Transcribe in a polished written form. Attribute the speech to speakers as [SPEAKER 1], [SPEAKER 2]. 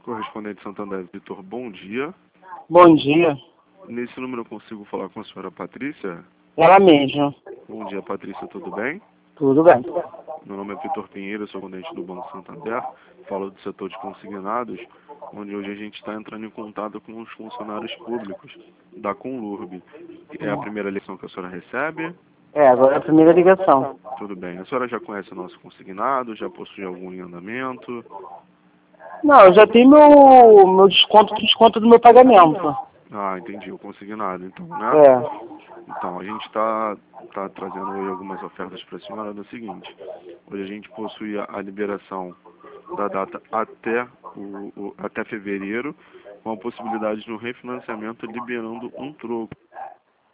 [SPEAKER 1] Correspondente Santander, Vitor, bom dia.
[SPEAKER 2] Bom dia.
[SPEAKER 1] Nesse número eu consigo falar com a senhora Patrícia?
[SPEAKER 2] Ela mesma.
[SPEAKER 1] Bom dia, Patrícia, tudo bem?
[SPEAKER 2] Tudo bem.
[SPEAKER 1] Meu nome é Vitor Pinheiro, sou correspondente do Banco Santander, falo do setor de consignados, onde hoje a gente está entrando em contato com os funcionários públicos da Conlurb. É a primeira ligação que a senhora recebe?
[SPEAKER 2] Agora é a primeira ligação.
[SPEAKER 1] Tudo bem. A senhora já conhece o nosso consignado? Já possui algum em andamento?
[SPEAKER 2] Não, eu já tenho meu desconto do meu pagamento.
[SPEAKER 1] Ah, entendi, o consignado, então, né? Então, a gente está trazendo hoje algumas ofertas para a senhora no seguinte. Hoje a gente possui a liberação da data até fevereiro, com a possibilidade de um refinanciamento liberando um troco.